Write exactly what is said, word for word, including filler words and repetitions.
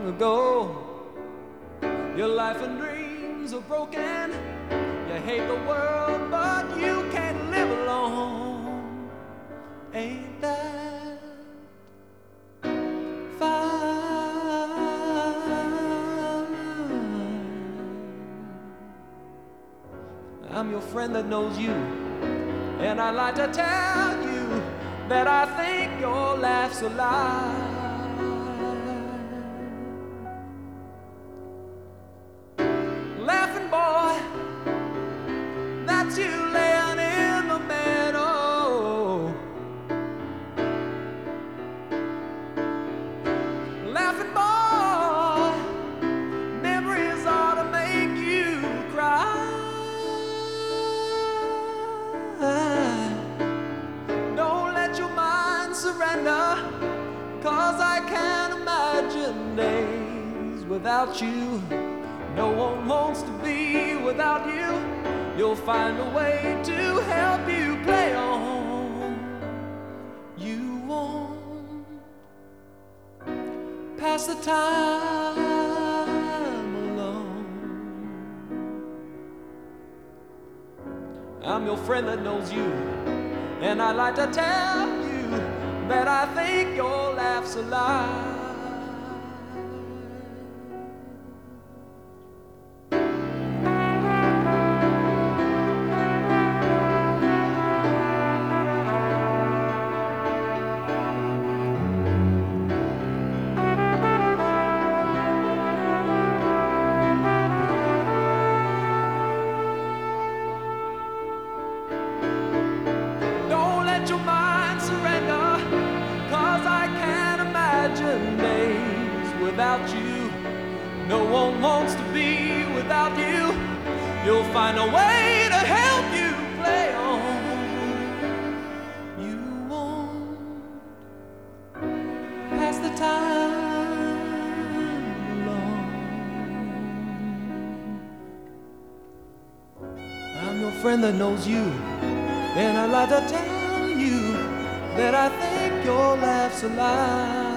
ago. Your life and dreams are broken. You hate the world, but you can't live alone. Ain't that fine? I'm your friend that knows you, and I'd like to tell you that I think your laugh's a lie. Laughing boy, that's you laying in the meadow. Laughing boy, memories ought to make you cry. Don't let your mind surrender, 'cause I can't imagine days without you. No one wants to be without you. You'll find a way to help you play on. You won't pass the time alone. I'm your friend that knows you, and I'd like to tell you that I think your laugh's a lie. Your mind surrender, 'cause I can't imagine days without you. No one wants to be without you. You'll find a way to help you play on. You won't pass the time alone. I'm your friend that knows you, and I'd like to tell you that I think your laugh's a lie.